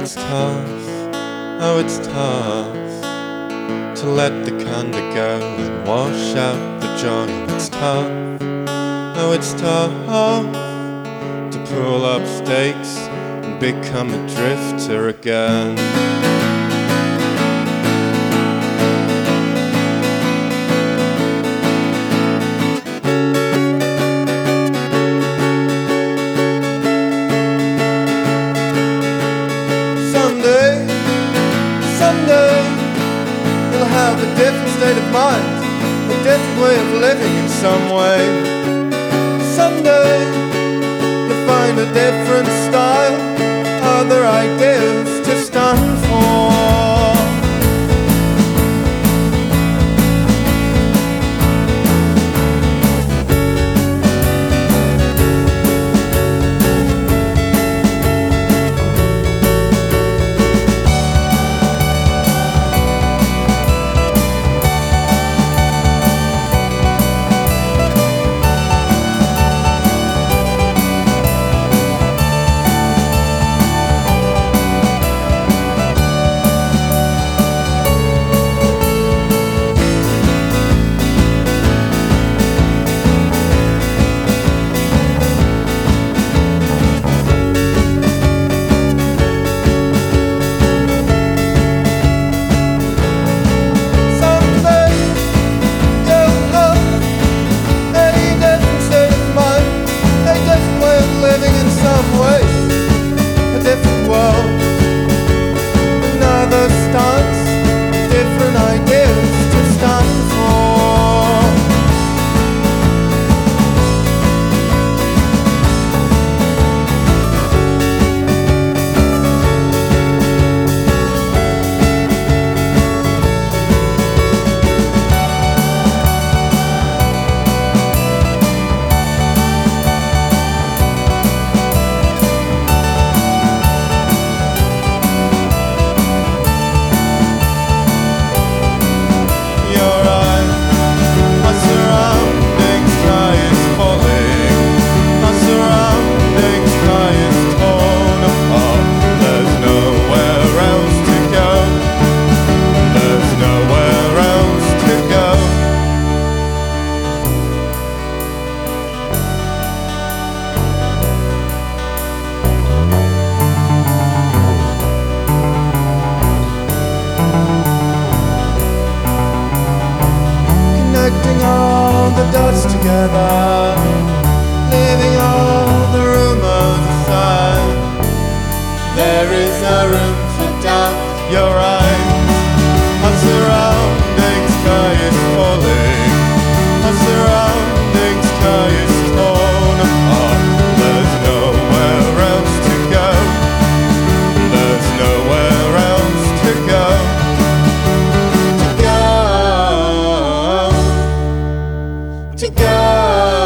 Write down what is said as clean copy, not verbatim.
It's tough, oh it's tough to let the candor go and wash out the joy. It's tough, oh it's tough to pull up stakes and become a drifter again. Someday you'll have a different state of mind, a different way of living in some way. Someday you'll find a different style, other ideas to stand for. Connecting all the dots together, leaving all the rumors aside. There is no room for doubt. You're right. Our surrounding sky is falling. Our surrounding sky is torn apart. There's nowhere else to go. There's nowhere else to go. To go.